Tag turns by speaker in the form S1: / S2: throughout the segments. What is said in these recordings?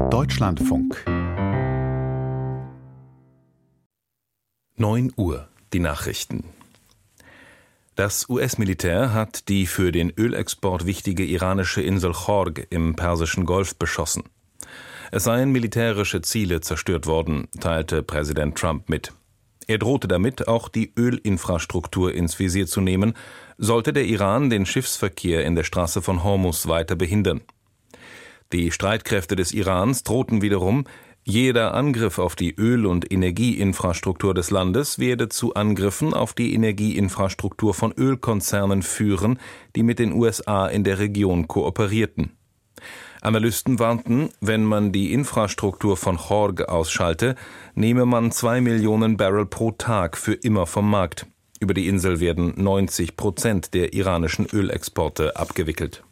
S1: Deutschlandfunk
S2: 9 Uhr, die Nachrichten. Das US-Militär hat die für den Ölexport wichtige iranische Insel Chorg im Persischen Golf beschossen. Es seien militärische Ziele zerstört worden, teilte Präsident Trump mit. Er drohte damit, auch die Ölinfrastruktur ins Visier zu nehmen, sollte der Iran den Schiffsverkehr in der Straße von Hormuz weiter behindern. Die Streitkräfte des Irans drohten wiederum, jeder Angriff auf die Öl- und Energieinfrastruktur des Landes werde zu Angriffen auf die Energieinfrastruktur von Ölkonzernen führen, die mit den USA in der Region kooperierten. Analysten warnten, wenn man die Infrastruktur von Chorg ausschalte, nehme man 2 Millionen Barrel pro Tag für immer vom Markt. Über die Insel werden 90% der iranischen Ölexporte abgewickelt.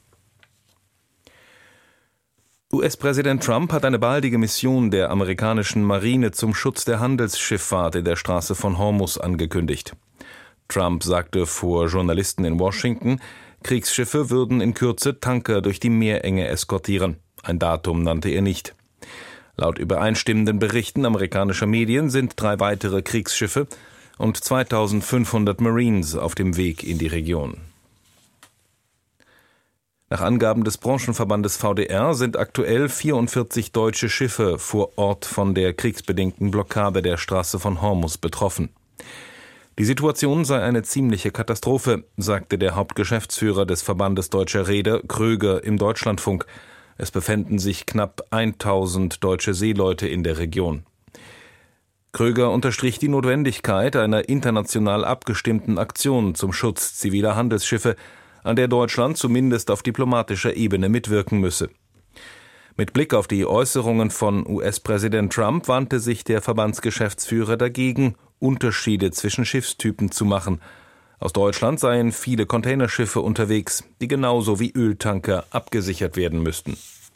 S2: US-Präsident Trump hat eine baldige Mission der amerikanischen Marine zum Schutz der Handelsschifffahrt in der Straße von Hormuz angekündigt. Trump sagte vor Journalisten in Washington, Kriegsschiffe würden in Kürze Tanker durch die Meerenge eskortieren. Ein Datum nannte er nicht. Laut übereinstimmenden Berichten amerikanischer Medien sind 3 weitere Kriegsschiffe und 2500 Marines auf dem Weg in die Region. Nach Angaben des Branchenverbandes VDR sind aktuell 44 deutsche Schiffe vor Ort von der kriegsbedingten Blockade der Straße von Hormuz betroffen. Die Situation sei eine ziemliche Katastrophe, sagte der Hauptgeschäftsführer des Verbandes Deutscher Reeder, Kröger, im Deutschlandfunk. Es befänden sich knapp 1000 deutsche Seeleute in der Region. Kröger unterstrich die Notwendigkeit einer international abgestimmten Aktion zum Schutz ziviler Handelsschiffe, an der Deutschland zumindest auf diplomatischer Ebene mitwirken müsse. Mit Blick auf die Äußerungen von US-Präsident Trump wandte sich der Verbandsgeschäftsführer dagegen, Unterschiede zwischen Schiffstypen zu machen. Aus Deutschland seien viele Containerschiffe unterwegs, die genauso wie Öltanker abgesichert werden müssten.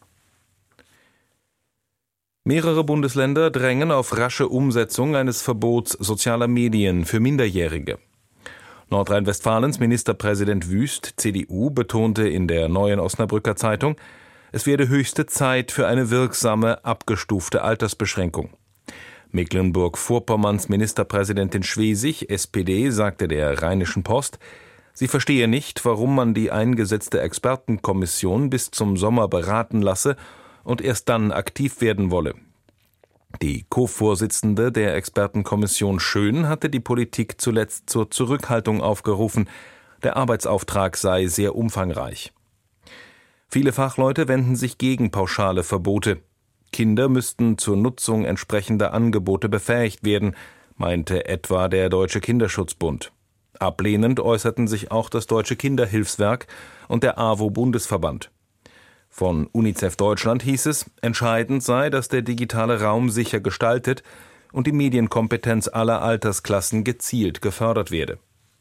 S2: Mehrere Bundesländer drängen auf rasche Umsetzung eines Verbots sozialer Medien für Minderjährige. Nordrhein-Westfalens Ministerpräsident Wüst, CDU, betonte in der Neuen Osnabrücker Zeitung, es werde höchste Zeit für eine wirksame, abgestufte Altersbeschränkung. Mecklenburg-Vorpommerns Ministerpräsidentin Schwesig, SPD, sagte der Rheinischen Post, sie verstehe nicht, warum man die eingesetzte Expertenkommission bis zum Sommer beraten lasse und erst dann aktiv werden wolle. Die Co-Vorsitzende der Expertenkommission Schön hatte die Politik zuletzt zur Zurückhaltung aufgerufen. Der Arbeitsauftrag sei sehr umfangreich. Viele Fachleute wenden sich gegen pauschale Verbote. Kinder müssten zur Nutzung entsprechender Angebote befähigt werden, meinte etwa der Deutsche Kinderschutzbund. Ablehnend äußerten sich auch das Deutsche Kinderhilfswerk und der AWO-Bundesverband. Von UNICEF Deutschland hieß es, entscheidend sei, dass der digitale Raum sicher gestaltet und die Medienkompetenz aller Altersklassen gezielt gefördert werde.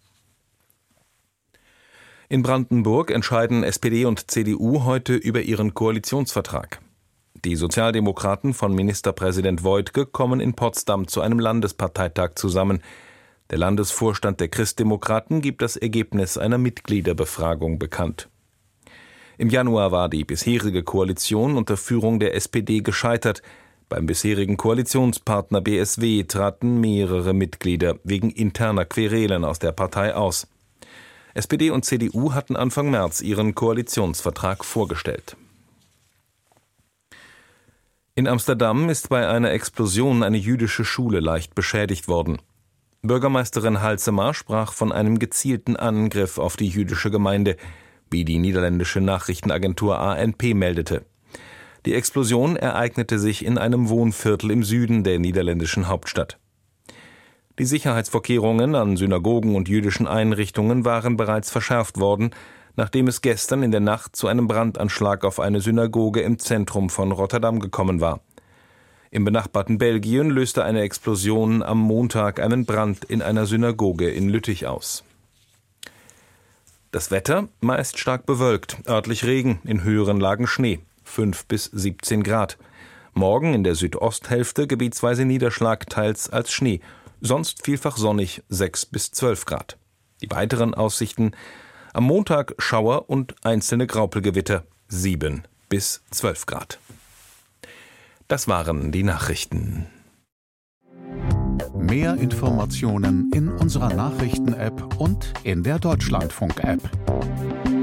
S2: In Brandenburg entscheiden SPD und CDU heute über ihren Koalitionsvertrag. Die Sozialdemokraten von Ministerpräsident Woidke kommen in Potsdam zu einem Landesparteitag zusammen. Der Landesvorstand der Christdemokraten gibt das Ergebnis einer Mitgliederbefragung bekannt. Im Januar war die bisherige Koalition unter Führung der SPD gescheitert. Beim bisherigen Koalitionspartner BSW traten mehrere Mitglieder wegen interner Querelen aus der Partei aus. SPD und CDU hatten Anfang März ihren Koalitionsvertrag vorgestellt. In Amsterdam ist bei einer Explosion eine jüdische Schule leicht beschädigt worden. Bürgermeisterin Halsema sprach von einem gezielten Angriff auf die jüdische Gemeinde, wie die niederländische Nachrichtenagentur ANP meldete. Die Explosion ereignete sich in einem Wohnviertel im Süden der niederländischen Hauptstadt. Die Sicherheitsvorkehrungen an Synagogen und jüdischen Einrichtungen waren bereits verschärft worden, nachdem es gestern in der Nacht zu einem Brandanschlag auf eine Synagoge im Zentrum von Rotterdam gekommen war. Im benachbarten Belgien löste eine Explosion am Montag einen Brand in einer Synagoge in Lüttich aus. Das Wetter meist stark bewölkt, örtlich Regen, in höheren Lagen Schnee, 5 bis 17 Grad. Morgen in der Südosthälfte gebietsweise Niederschlag, teils als Schnee, sonst vielfach sonnig, 6 bis 12 Grad. Die weiteren Aussichten: am Montag Schauer und einzelne Graupelgewitter, 7 bis 12 Grad. Das waren die Nachrichten.
S1: Mehr Informationen in unserer Nachrichten-App und in der Deutschlandfunk-App.